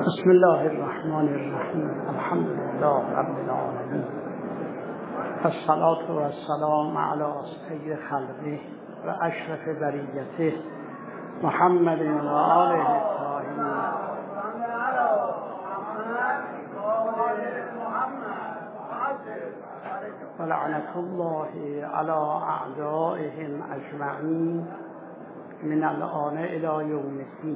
بسم الله الرحمن الرحیم. الحمد لله رب العالمین. الصلاة و السلام علی سید خلقه و اشرف بریته محمد و آله الطاهرین. و لعنة الله علی اعدائهم اجمعین من الآن الی یوم الدین.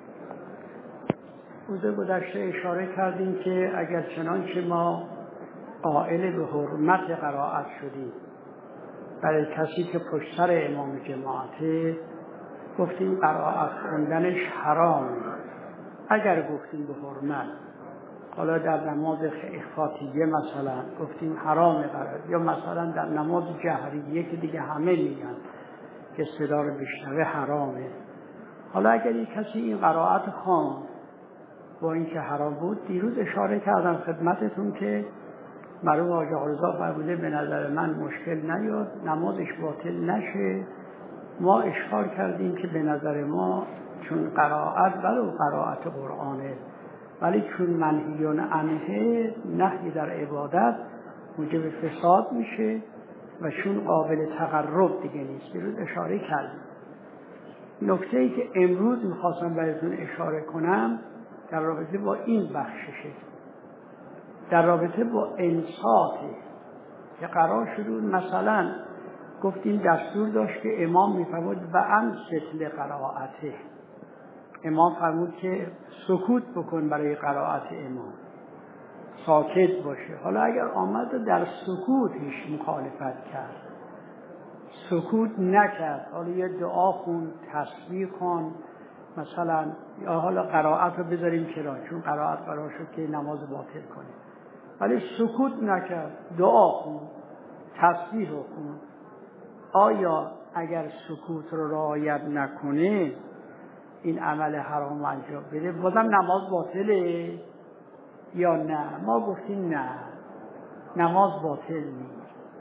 روز گذشته اشاره کردیم که اگر چنانچه ما قائل به حرمت قرائت شدیم برای کسی که پشت سر امام جماعته، گفتیم قرائت خوندنش حرام. اگر گفتیم به حرمت، حالا در نماز خفاتیه مثلا گفتیم حرام قرائت، یا مثلا در نماز جهریه که دیگه همه میگن که صدا رو بشنوه حرامه. حالا اگر یک کسی این قرائت خواند با اینکه حرام بود، دیروز اشاره کردم خدمتتون که مرحوم حاج آقارضا فرموده به نظر من مشکل نیاد، نمازش باطل نشه. ما اشاره کردیم که به نظر ما چون قرائت ولو قرائت قرآنه، ولی چون منهی عنه، نهی در عبادت، موجب فساد میشه و چون قابل تقرب دیگه نیست. دیروز اشاره کردیم. نکته‌ای که امروز میخواستم براتون اشاره کنم در رابطه با این بخششه، در رابطه با انصاته که قرار شد. مثلا گفتیم دستور داشت که امام میفرمود و انصت لقراءته، امام فرمود که سکوت بکن برای قرائت امام، ساکت باشه. حالا اگر آمد در سکوتش مخالفت کرد، سکوت نکرد، حالا یه دعا خون، تسبیح خون مثلا، یا حالا قرائت رو بذاریم کنار چون قرائت قرار شد که نماز باطل کنه، ولی سکوت نکرد، دعا خون، تسبیح رو خون، آیا اگر سکوت رو رعایت نکنه، این عمل حرام انجام بده، بازم نماز باطله یا نه؟ ما گفتیم نه، نماز باطل نیست.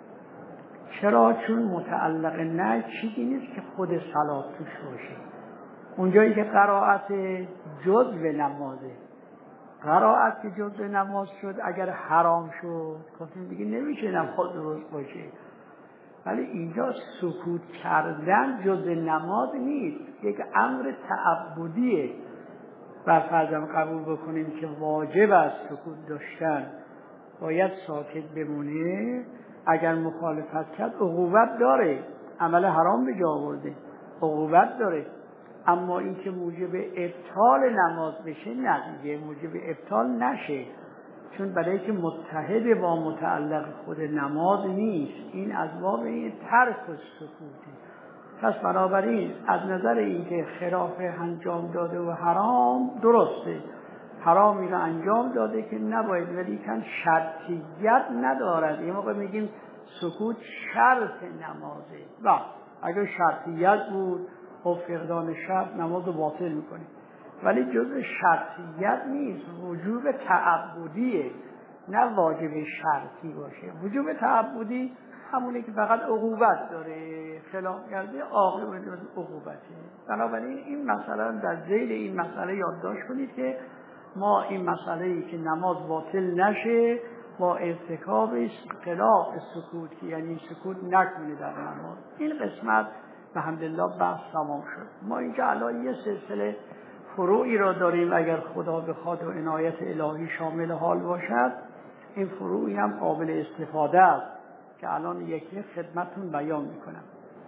چرا؟ چون متعلق نه چیزی نیست که خود صلات توش باشه. اونجایی که قرائت جزء نمازه، قرائت که جزء نماز شد، اگر حرام شد گفتیم دیگه نمیشه نماز درست باشه. ولی اینجا سکوت کردن جزء نماز نیست، یک امر تعبدیه. بر فرضم قبول بکنیم که واجب است سکوت داشتن، باید ساکت بمونه. اگر مخالفت کرد عقوبت داره، عمل حرام به جا آورده، عقوبت داره. اما این که موجب ابطال نماز بشه، نه دیگه موجب ابطال نشه، چون برای که متحد با متعلق خود نماز نیست، این از باب این ترک و سکوته. پس بنابراین از نظر این که خلاف انجام داده و حرام درسته، حرامی رو انجام داده که نباید، ولی کن شرطیت ندارد. یه موقع میگیم سکوت شرط نمازه، و اگر شرطیت بود و فقدان شرط نماز رو باطل میکنه، ولی جزء شرطیت نیست، وجوب تعبدیه، نه واجب شرطی باشه. وجوب تعبدی همونه که فقط عقوبت داره، خلاف کرده عاقبت عقوبته. بنابراین این مسئله در ذیل این مسئله یادداشت کنید که ما این مسئله‌ای که نماز باطل نشه با ارتکاب خلاف سکوت، یعنی سکوت نکنه در نماز، این قسمت الحمدلله بحث تمام شد. ما اینجا الان یه سلسله فروعی را داریم، اگر خدا بخواد و عنایت الهی شامل حال باشد، این فروعی هم قابل استفاده است که الان یکی خدمتون بیان میکنم.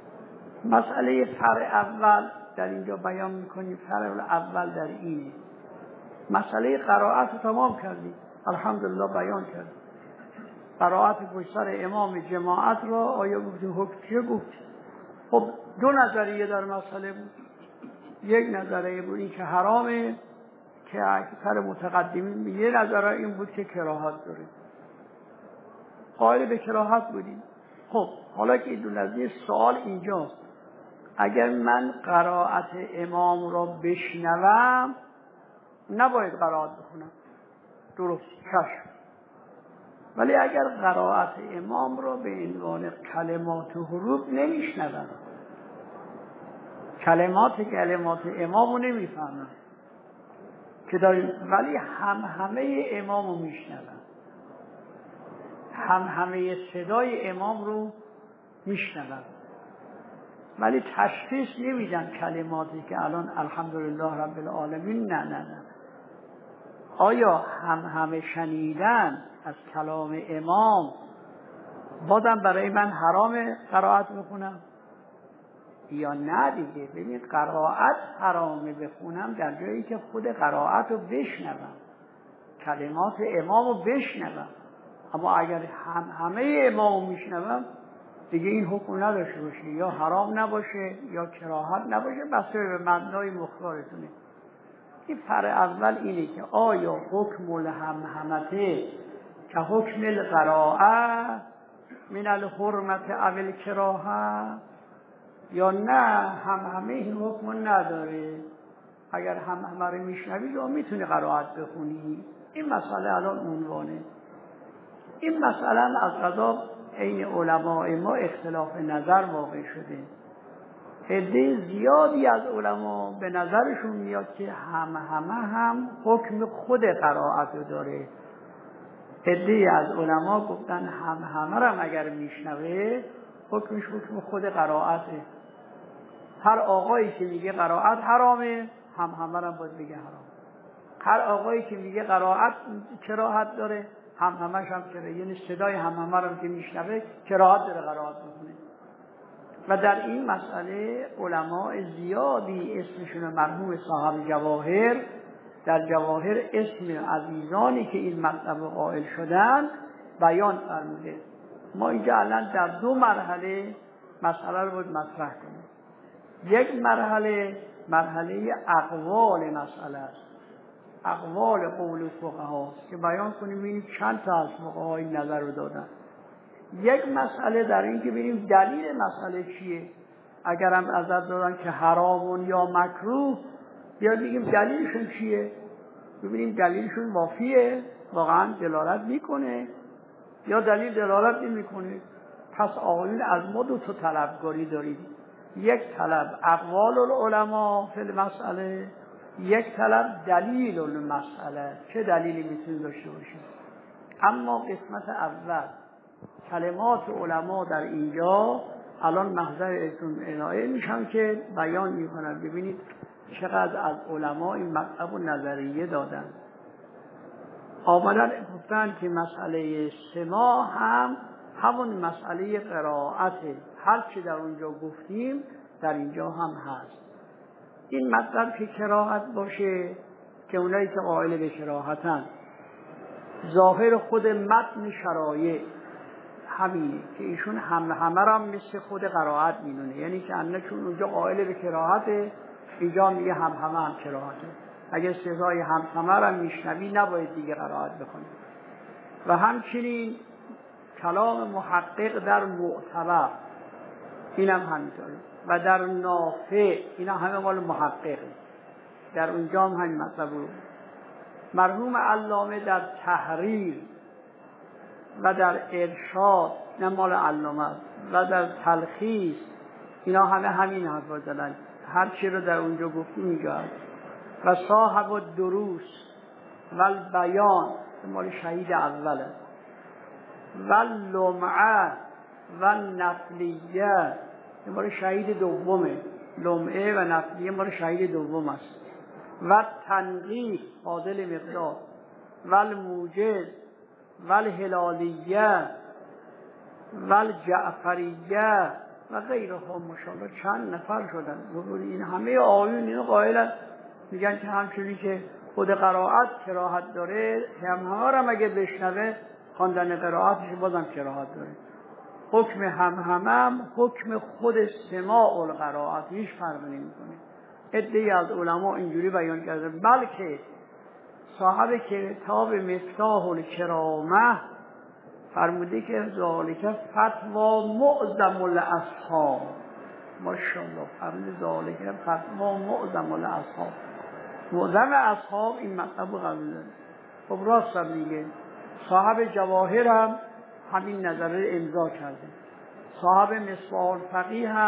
مسئله فرع اول در اینجا بیان میکنیم. فرع اول در اینه، مسئله قرائت رو تمام کردیم، الحمدلله بیان کردیم. قرائت پشت سر امام جماعت را آیا گفتیم حکم چیه؟ گفتیم خب دو نظریه در مسئله بود. یک نظریه بود این که حرامه، که اکثر متقدمین، یه نظریه این بود که کراهت داره، قائل به کراهت بودیم. خب حالا که این دو نظریه، سوال اینجاست، اگر من قرائت امام را بشنوم نباید قرائت بخونم، درست چشم، ولی اگر قرائت امام را به عنوان کلمات و حروف نمیشنوم، کلمات امام رو نمیفهمم، که داریم، ولی همه امام رو میشنون، همه صدای امام رو میشنون، ولی تشخیص نمیدن کلماتی که الان الحمدلله رب العالمین. نه آیا همه شنیدن از کلام امام بازم برای من حرام قرائت بخونم یا نه دیگه؟ ببینید قرائت حرامه بخونم در جایی که خود قرائت رو بشنوم، کلمات امام رو بشنوم، اما اگر همه امام رو میشنوم دیگه این حکم نداشته باشه، یا حرام نباشه یا کراهت نباشه، بسته به مبنای مختارتونه. این فرع اول اینه که آیا حکم الهمهمته که حکم القراءه من الحرمت او الکراهه، یا نه همه این حکم نداره، اگر همه رو میشنوی یا میتونی قرائت بخونی. این مسئله الان عنوانه. این مسئله از قضا بین علماء ما اختلاف نظر واقع شده. عده زیادی از علما به نظرشون میاد که هم حکم خود قرائت رو داره. عده از علما گفتن همه رو اگر میشنوه حکمش حکم خود قرائته. هر آقایی که میگه قرائت حرامه همه رو باید بگه حرام. هر آقایی که میگه قرائت کراهت داره همش هم کرده، یعنی صدای همه رو که میشنوه کراهت داره قرائت بکنه. و در این مسئله علماء زیادی اسمشون مرحوم صاحب جواهر در جواهر اسم عزیزانی که این مطلب قائل شدن بیان فرموده. ما اینجا الان در دو مرحله مسئله رو باید مطرح کنیم. یک مرحله اقوال مسئله است، اقوال قول فقهاست که بیان کنیم ببینیم چند تا از فقها این نظر رو دادن. یک مسئله در این که ببینیم دلیل مسئله چیه. اگر هم نظر دادن که حرامون یا مکروه، یا بگیم دلیلشون چیه، ببینیم دلیلشون وافیه، واقعا دلالت میکنه یا دلیل دلالت نمیکنه. پس آقایون از ما دو تا طلبگاری داریم، یک طلب اقوال العلماء فی المسئله، یک طلب دلیل المسئله، چه دلیلی میتونیم داشته باشیم. اما قسمت اول کلمات علما در اینجا الان محضر اتون عنایه میشم که بیان میکنم. ببینید چقدر از علما این مطلب و نظریه دادن. آمدن گفتن که مسئله سماع هم همون مسئله قرائته، هر چی در اونجا گفتیم در اینجا هم هست. این مطلب که کراهت باشه، که اونایی که قائل به کراهتن ظاهر خود متن شرایع همینه که ایشون همه را مثل خود قرائت میدونه، یعنی که انشون اونجا قائل به کراهته، اینجا میگه هم کراهته. اگه سزای همه را میشنوی نباید دیگه قرائت بکنی. و همچنین کلام محقق در معتبر اینم همینطوره، و در نافع اینا همه مال محقق، در اونجا هم همین مطلب رو. مرحوم علامه در تحریر و در ارشاد نه مال علامه، و در تلخیص اینا همه همین حرفا زدن، هر چی رو در اونجا گفتیم اینجا هست. و صاحب الدروس و البیان مال شهید اوله، و لمعه و نفلیه مال شهید دومه، لمعه و نفلیه مال شهید دوم است. و تنقیح فاضل مقدار، و الموجز و الهلالیه و الجعفریه و غیره ها. ماشاءالله چند نفر شدن. این همه آیون اینو قائلن، میگن که همچنین که خود قرائت کراهت داره، همه را مگه بشنوه خواندن قرائتش بازم کراهت داره. حکم هم حکم خود سماع القرائت هیچ فرق نمیکنه. عده‌ای از علما اینجوری بیان کرده. بلکه صاحب کتاب مفتاح الکرامه فرموده که ذالک فتوا معظم الاصحاب. ماشاءالله فرموده ذالک فتوا معظم الاصحاب. معظم اصحاب این مطلب رو قبول داره. خب راست هم میگه. صاحب جواهر هم همین نظر امضا کرده. صاحب مصباح الفقیه هم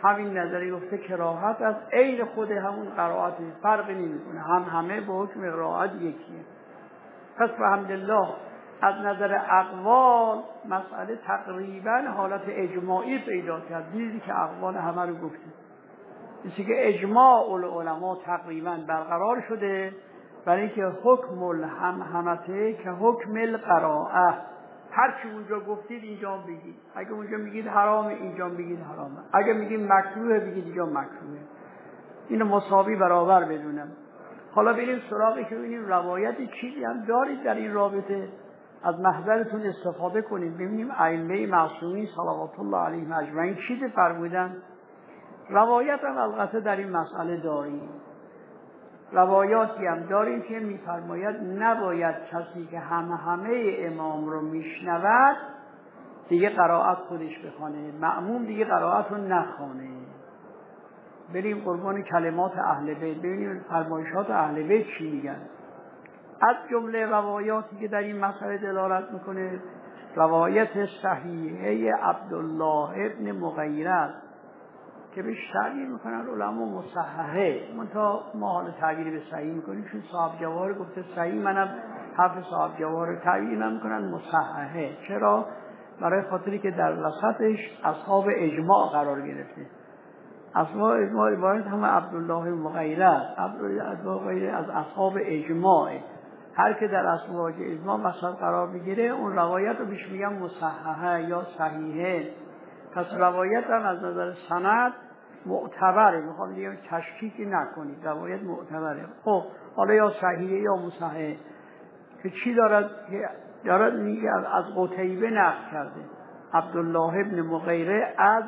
همین نظری گفته کراهت از عین خود همون قرائت فرقی نمیکنه، همه با حکم قرائت یکیه. پس الحمدلله از نظر اقوال مسئله تقریبا حالت اجماعی پیدا کرد. دیدی که اقوال همه رو گفتیم، مثل که اجماع العلماء تقریبا برقرار شده برای اینکه حکم الهمهمته که حکم القراءه، هر چی اونجا گفتید اینجا بگید. اگه اونجا میگید حرامه اینجا بگید حرامه، اگه میگید مکروهه بگید اینجا مکروهه. اینو مساوی برابر بدونم. حالا بریم سراغی که ببینیم روایتی چیزی هم دارید در این رابطه، از محضرتون استفاده کنید ببینیم ائمه معصومین صلوات الله علیهم اجمعین چیزی فرمودن. روایت هم البته در این مسئله داریم، روایاتی هم داریم که میفرماید نباید کسی که همه امام رو میشنود دیگه قرائت خودش بخونه، مأموم دیگه قرائت رو نخونه. بریم قربان کلمات اهل بیت ببینیم فرمایشات اهل بیت چی میگن. از جمله روایاتی که در این مسئله دلالت میکنه روایت صحیحه عبدالله ابن مغیره که بهش تعبیر میکنن علما مصححه، منتها ما حال تعبیر به صحیح میکنیم چون صاحب جواهر گفته صحیح، منم حرف صاحب جواهر تعبیر نمیکنن مصححه. چرا؟ برای خاطری که در وسطش اصحاب اجماع قرار گرفته. اصحاب اجماع عبارت همه عبدالله مغیره، عبدالله از اصحاب اجماع، هر که در اصحاب اجماع مثلا قرار بگیره اون روایت رو بهش میگن مصححه یا صحیحه. پس روایت هم از نظر سند معتبره، میخوام دیگه تشکیکی نکنید، روایت معتبره. خب حالا یا صحیحه یا مصححه که چی دارد میگه از قتیبه نقل کرده، عبدالله ابن مغیره از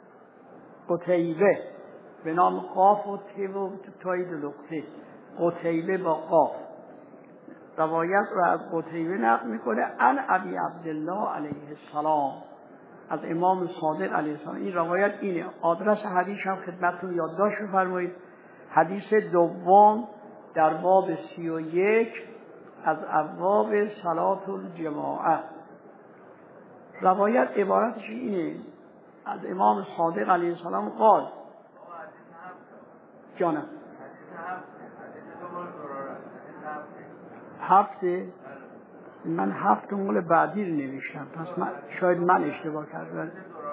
قتیبه به نام قاف و ت و تاید لقطه، قتیبه با قاف، روایت رو از قتیبه نقل میکنه عن ابی عبدالله علیه السلام، از امام صادق علیه السلام. این روایت اینه. آدرس حدیث هم خدمتتون یادداشت بفرمایید. حدیث دوم در باب 31 از ابواب صلاة الجماعه. روایت عبارتش اینه از امام صادق علیه السلام قال جانم هفته من هفت مول بعدی رو نوشتم، پس شاید من اشتباه کردم.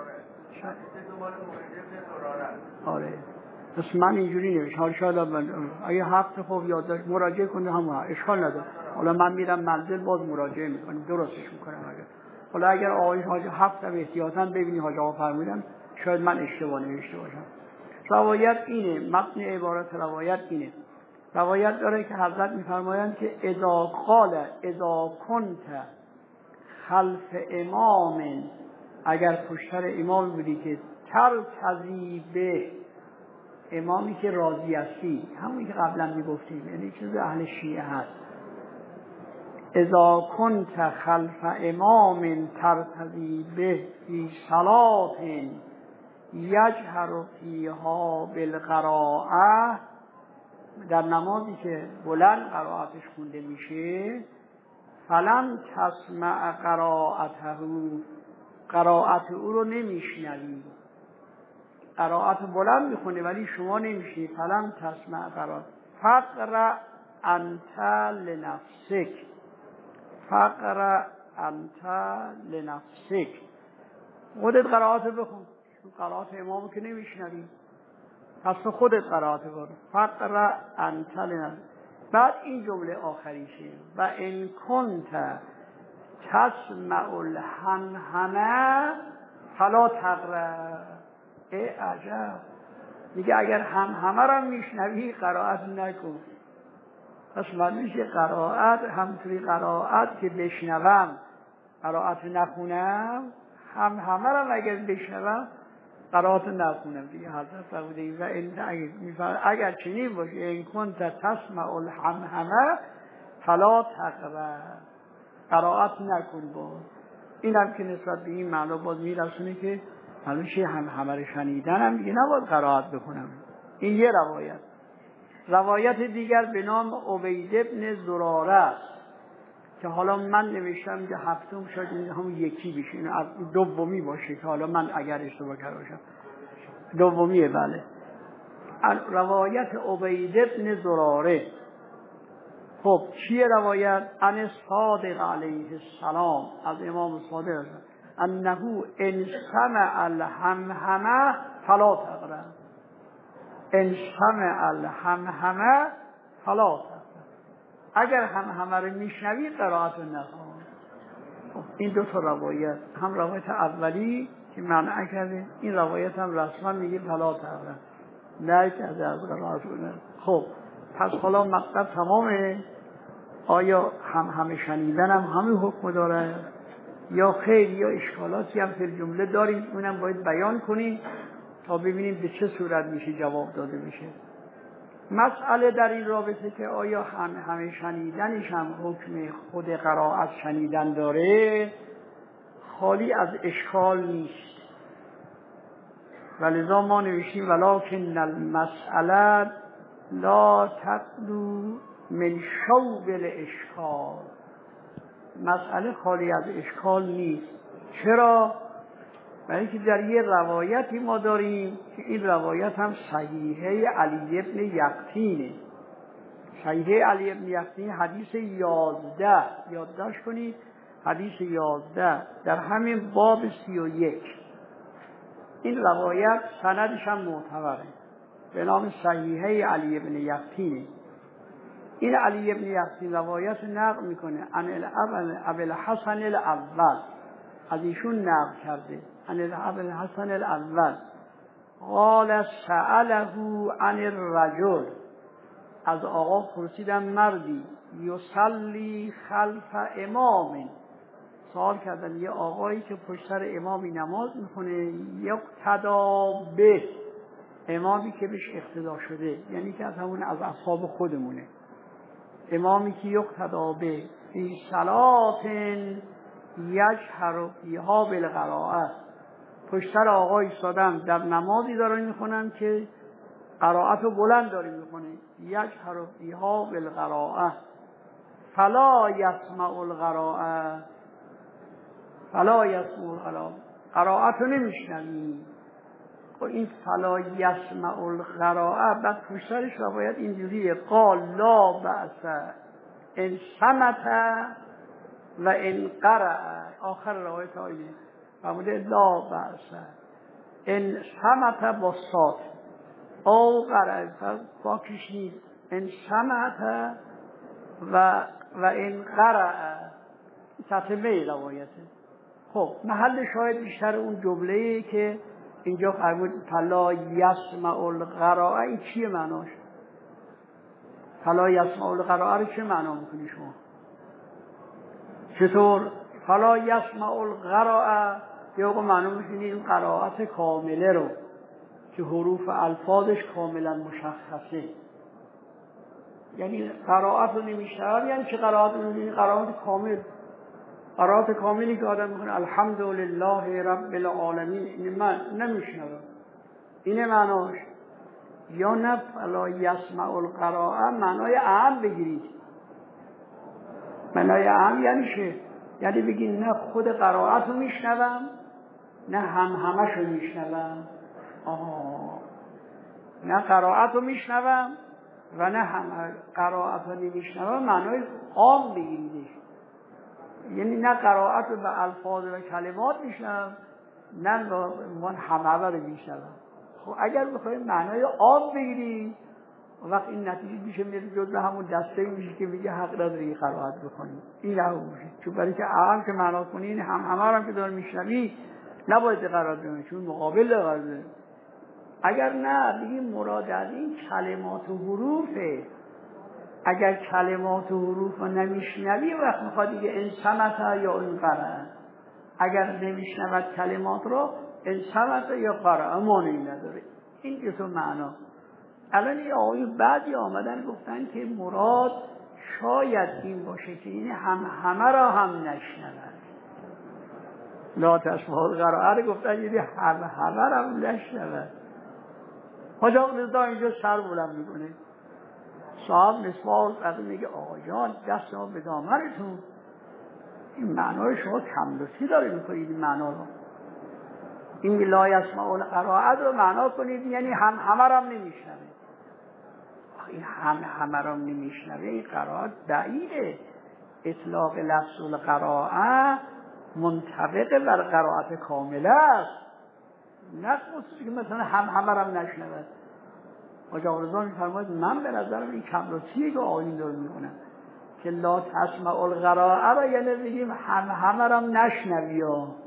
آره پس من اینجوری نوشتم، شاید اگه هفت خوب یادداشت مراجعه کنه هم اشکال نداره. حالا من میرم منزل باز مراجعه میکنم، درستش میکنم. حالا اگر آقای حاج هفت هم احتیاطاً ببینی حاج آقا فرمودن شاید من اشتباه نوشته باشم. روایت اینه، متن عبارت روایت اینه. روایت داره که حضرت میفرمایند که اذا کنت خلف امام، اگر پشتر امام بودی که ترتضی به، امامی که راضی هستی، همونی که قبلا میگفتیم، یعنی چیز اهل شیعه هست. اذا کنت خلف امام ترتضی به فی صلاة یجهر فیها بالقراءه، در نمازی که بلند قرائتش خونده میشه، فلن تسمع قرائته، قرائت او رو نمیشنوی. قرائت بلند میخونه ولی شما نمیشنوی. فلن تسمع قرائت فقرأ انت لنفسک، فقرأ انت لنفسک، خودت قرائت بخون، قرائت امامو که نمیشنوی، پس تو خودت قرائت بخون. فقرأ انت لنفسک. بعد این جمله آخریشه و ان کنت تسمع الهمهمه فلا تقرأ. عجب، میگه اگر همهمه رو میشنوی قرائت نکن. پس معنیش قرائت همونطوری قرائت که بشنوم قرائت نخونم، همهمه رو اگر بشنوم قرائت نخونم دیگه. حضرت فرموده و اگر چنین باشه این کنت تسمع الهمهمه فلا تقرأ، قرائت نکن. باز این هم که نسبت به این معنا باز میرسونه که همیشه همه رو شنیدن هم دیگه نباید قرائت بکنم. این یه روایت. روایت دیگر به نام عبید ابن زراره است که حالا من نوشتم که هفتم، شاید همون یکی بشه، این دومی باشه که حالا من اگر اشتباه کرده باشم. دومیه. بله. روایت عبید ابن زراره. خب چیه روایت؟ عن صادق علیه السلام، از امام صادق، انه ان سمع الهمهمه فلا تقرأ. ان سمع الهمهمه فلا تقرأ. اگر همهمه رو میشنوی قرائت رو نکن. این دو تا روایت، هم روایت اولی که منع کرده، این روایت هم رسما میگه فلا تقرأ، نه کرده از قرائت رو نکن. خب پس حالا مطلب تمامه. آیا همه شنیدن هم همین حکم داره یا خیر، یا اشکالاتی هم فی الجمله داریم، اونم باید بیان کنیم تا ببینیم به چه صورت میشه جواب داده میشه. مسئله در این رابطه که آیا همه شنیدنش هم حکم خود قرائت شنیدن داره، خالی از اشکال نیست. ولذا ما نوشتیم ولکن المسئله لا تقلو من شوب الاشکال. مسئله خالی از اشکال نیست. چرا؟ برای اینکه در یه روایتی ما داریم که این روایت هم صحیحه علی ابن یقطینه. صحیحه علی ابن یقطین حدیث 11 یادداشت کنید، حدیث 11 در همین باب 31. این روایت سندش هم معتبره به نام صحیحه علی ابن یقطینه. این علی ابن یقطین روایت نقل میکنه عن ابی الحسن الاول، از ایشون نقل کرده عن ابی الحسن الاول قال سأله عن الرجل، از آقا پرسیدن مردی یصلی خلف امام، سوال کردن یه آقایی که پشت سر امامی نماز میکنه، یقتدا به، امامی که بهش اقتدا شده، یعنی که از همون از اصحاب خودمونه، امامی که یقتدا به فی صلات یجهر فیها بالقراءه، پشت سر آقا ایستادن در نمازی دارن میخونن که قرائت رو بلند داری میکنه، یجهر فیها بالقراءه فلا یسمع القراءه، فلا یسمع القراءه، قرائت رو نمیشنوی. خب این فلا یسمع القراءه بعد پشت سرش روایت اینجوریه قال لا بأس ان صمت و ان قرأ، آخر روایت آیه فرموده لا بأس ان صمت با صاد او قرأ، باکش نیست، ان صمت و ان قرأ تتمه روایته. خب محل شاید بیشتر اون جمله‌ای که اینجا فرمود فلا یسمع القراءه، این چیه معناش؟ فلا یسمع القراءه رو چه معنا میکنی شما؟ چطور؟ فلا یسمع القراءه یا معنا میکنی این قرائت کامله رو که حروف الفاظش کاملا مشخصه، یعنی قرائت رو نمیشنوه. یعنی چه قرائت رو نمیشنوه؟ قرائت کامل، قرائت کاملی که آدم میکنه الحمدلله رب العالمین، این من نمیشنوه، اینه معناش. یا نه فلا یسمع القراءه معنای اعم بگیرید. معنای اعم یعنی چه؟ یعنی بگید نه خود قرائت رو میشنوم نه همش رو میشنوم. نه قرائت رو میشنوم و نه قرائت رو نمیشنوم، معنای عام بگیریدش. یعنی نه قرائت رو به الفاظ و کلمات میشنوم نه به همه رو میشنوم. خب اگر بخوایم معنای عام بگیریم وقت این نتیجه میشه میره جزء همون دسته میشه که میگه حق نداری قرائت بکنی، این هم میشه. چون برای که اعم که معنا کنین همه رو هم که داره میشنوی نباید قرائت بکنی، چون مقابل قرائت. اگر نه بگیم مراد از این کلمات و حروفه، اگر کلمات و حروف رو نمیشنوی وقت میخواد دیگه ان صمت یا ان قرأ، اگر نمیشنود کلمات رو ان صمت یا قرأ معنی نداره. این که تو معنا. الان یه آقایون بعدی آمدن گفتن که مراد شاید این باشه که این همه را هم نشنود. لا تسمع القراءه رو گفتن یعنی همه را هم نشنود. حاج آقا رضا اینجا سر بلند میکنه، صاحب مسواک از میگه آقا جان دست ما به دامنتون، این معنای شما کم لطفی داره میکنید این معنا رو. این لا یسمع القراءت رو معنا کنید یعنی همه را هم نمیشنوه. این همه را نمیشنوه، این قرائت بعیده. اطلاق لفظ القراءه منطبق بر قرائت کامله است، نه خصوصی که مثلا همه را هم نشنود. آقا رضا می‌فرماید من به نظرم این کم‌لطفیه که آیین داره می‌کنه که لا تسمع القراءه را یعنی بگیم همه را هم نشنوی.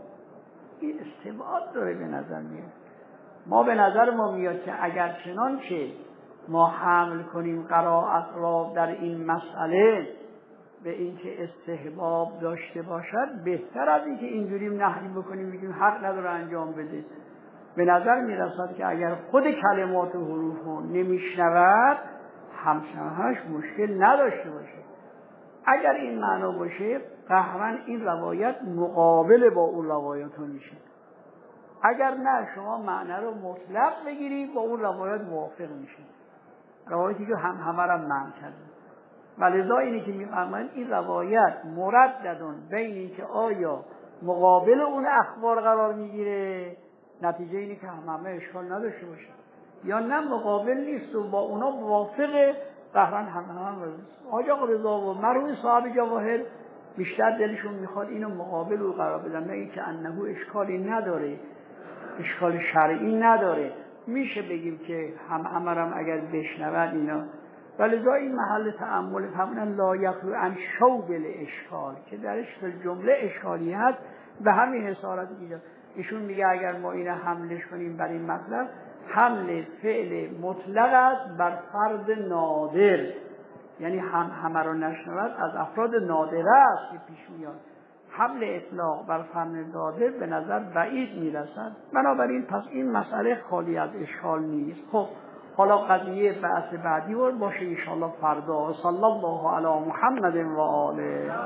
این استبعاد داره به نظر میاد. ما به نظر ما میاد که اگر چنانچه ما حمل کنیم قرائت را در این مسئله به اینکه استحباب داشته باشد، بهتر از اینکه اینجوری نهی بکنیم بگیم حق نداره انجام بده. به نظر میرسد که اگر خود کلمات و حروف رو نمیشنود همسنهاش مشکل نداشته باشه. اگر این معنا باشه قهرن این روایت مقابل با اون روایت میشه. اگر نه شما معنی رو مطلق بگیرید با اون روایت موافق میشه، روایتی که همه را منع کرده. ولذا اینی که میفرمایند این روایت مرددون بین اینکه آیا مقابل اون اخبار قرار میگیره، نتیجه اینه که همه اشکال نداشته باشه، یا نه مقابل نیست و با اونا موافقه، قهرن همه آقا رضا و مروی صاحب جواهر بیشتر دلشون میخواد اینو مقابل رو قرار بدن، نه اینکه انه اشکالی نداره، اشکال شرعی نداره، میشه بگیم که همه هم اگر بشنود اینا. ولذا این محل تأمل فرمودن لا یخلو عن شوبل اشکال، که درش به جمله اشکالی هست، به همین حسارت ایجاد. ایشون میگه اگر ما اینو حملش کنیم بر این مطلب، حمل فعل مطلق است بر فرد نادر، یعنی همه رو نشنود از افراد نادره است که پیش میاد. حمل اطلاق بر فرد نادر به نظر بعید میرسد. بنابراین پس این مسئله خالی از اشکال نیست. خب حالا قضیه بحث بعدی باشه ان شاء الله فردا. صلی الله علی محمد و آله.